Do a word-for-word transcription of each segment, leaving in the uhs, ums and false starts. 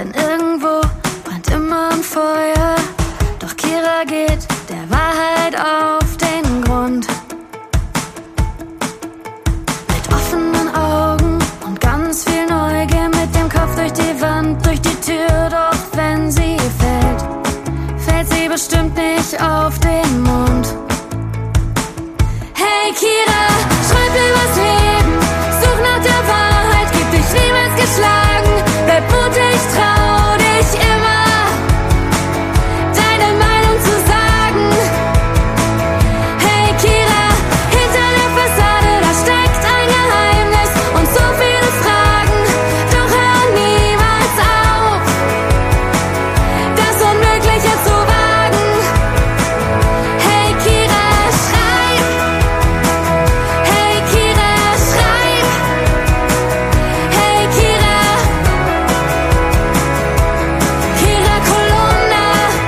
denn irgendwo brennt immer ein Feuer. Doch Kira geht der Wahrheit auf den Grund. Mit offenen Augen und ganz viel Neugier, mit dem Kopf durch die Wand, durch die Tür. Doch wenn sie fällt, fällt sie bestimmt nicht auf den Mund. Hey Kira, schreib übers Leben, such nach der Wahrheit, gib dich niemals geschlagen, bleib mutig, trau dich immer, deine Meinung zu sagen. Hey Kira, hinter der Fassade, da steckt ein Geheimnis und so viele Fragen, doch hör niemals auf, das Unmögliche zu wagen. Hey Kira, schreib, hey Kira, schreib, hey Kira, Kira Kolumna.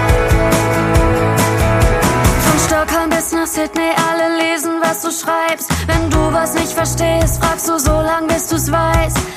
Von Stockholm bis nach Sydney, alle lesen, was du schreibst. Wenn du was nicht verstehst, fragst du so lang, bis du's weißt.